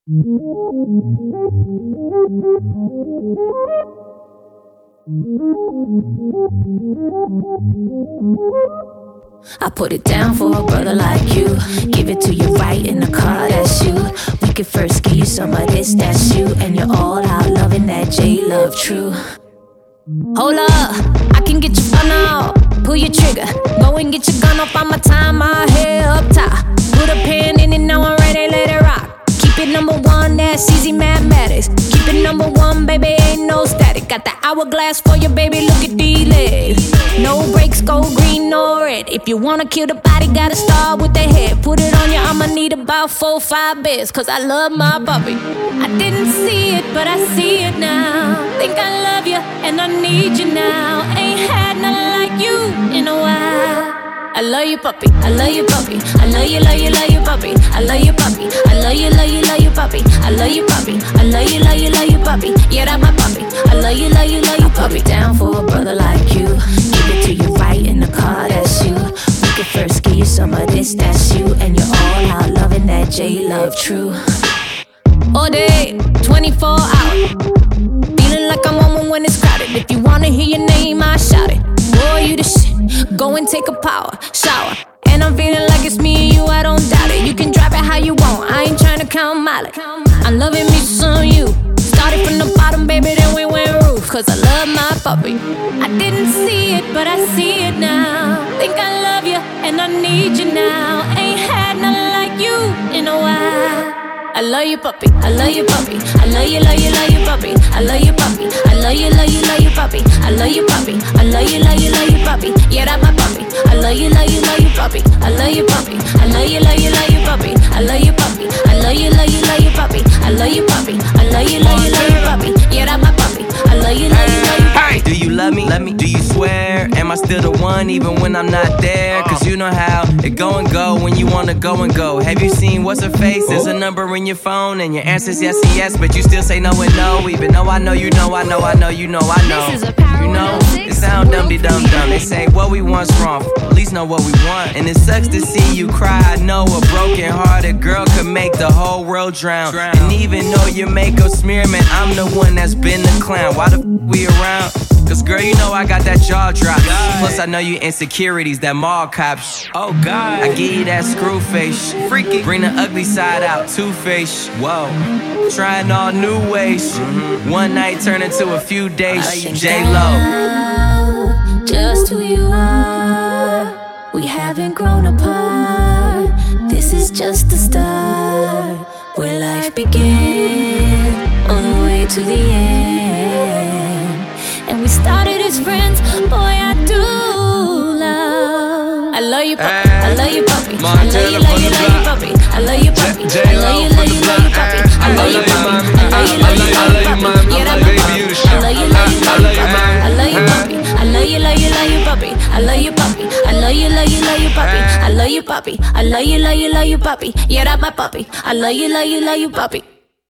I put it down for a brother like you. Give it to you right in the car, that's you. We could first give you some of this, that's you. And you're all out loving that J-Love true. Hold up, I can get you fun out. Pull your trigger, go and get your gun off. I'ma tie my hair up top. Put a pen in it, now I'm ready, let it rock. Keep it number one, that's easy mathematics. Keep it number one, baby, ain't no static. Got the hourglass for you, baby, look at these legs. No brakes, go green or red. If you wanna kill the body, gotta start with the head. Put it on you, I'ma need about 4-5 beds. Cause I love my puppy. I didn't see it, but I see it now. Think I love you, and I need you now. Ain't had nothing like you in a while. I love you, puppy. I love you, puppy. I love you, love you, love you, puppy. I love you, puppy. I love you, love you, love you, puppy. I love you, puppy. I love you, love you, love you, puppy. Yeah, that's my puppy. I love you, love you, love you, puppy. Down for a brother like you. Give it to you right in the car, that's you. We could first give you some of this, that's you. And you're all out loving that J-Love true. All day, 24 hours. Feeling like I'm on one when it's crowded. If you wanna hear your name, I shout it. Boy, you the shit. Go and take a power shower. And I'm feeling like it's me and you, I don't doubt it. You can drive it how you want, I ain't trying to count mileage. I'm loving me some you. Started from the bottom, baby, then we went roof. Cause I love my puppy. I didn't see it, but I see it now. Think I love you, and I need you now. Ain't had nothing like you in a while. I love you, puppy. I love you, puppy. I love you, love you, love you, puppy. I love you, puppy. I love you, love you, love you, puppy. I love you, puppy. I love you, love you, love you, puppy. Yeah, that's my puppy. I love you, love you, love you, puppy. I love you, puppy. I love you, love you, love you, puppy. I love you, puppy. I love you, love you, love you, puppy. I love you, puppy. I love you, love you, love you, puppy. Yeah, that's my puppy. I love you, love you, love you, puppy. Do you love me? Let me. Do you swear? Am I still the one even when I'm not there? Cause you know how it go and go when you wanna go and go. Have you seen what's her face? There's a number in your phone and your answer's yes and yes, but you still say no and no. Even though I know you know, I know, I know, you know, I know. You know, it sound dumb-de-dum-dum. They say what we want's wrong, at least know what we want. And it sucks to see you cry. I know a broken-hearted girl could make the whole world drown. And even though your makeup smear, man, I'm the one that's been the clown. Why the f we around? Cause girl, you know I got that jaw drop. Plus I know you insecurities, that mall cops. Oh God, I give you that screw face. Freaky, bring the ugly side out, two-face. Whoa, trying all new ways. One night turn into a few days. J-Lo, just who you are. We haven't grown apart. This is just the start, where life began, on the way to the end. And we started as friends, boy, I do love. I love you, puppy. I love you, puppy. I love you, love you, love you, puppy. I love you, puppy. I love you, love you, love you, puppy. I love you, puppy. I love you, love you, love you, puppy. Yeah, that's my puppy. I love you, love you, love you, puppy. I love you, puppy. I love you, love you, love you, puppy. I love you, puppy. I love you, love you, love you, puppy. I love you, puppy. I love you, love you, love you, puppy. Yeah, that's my puppy. I love you, love you, love you, puppy.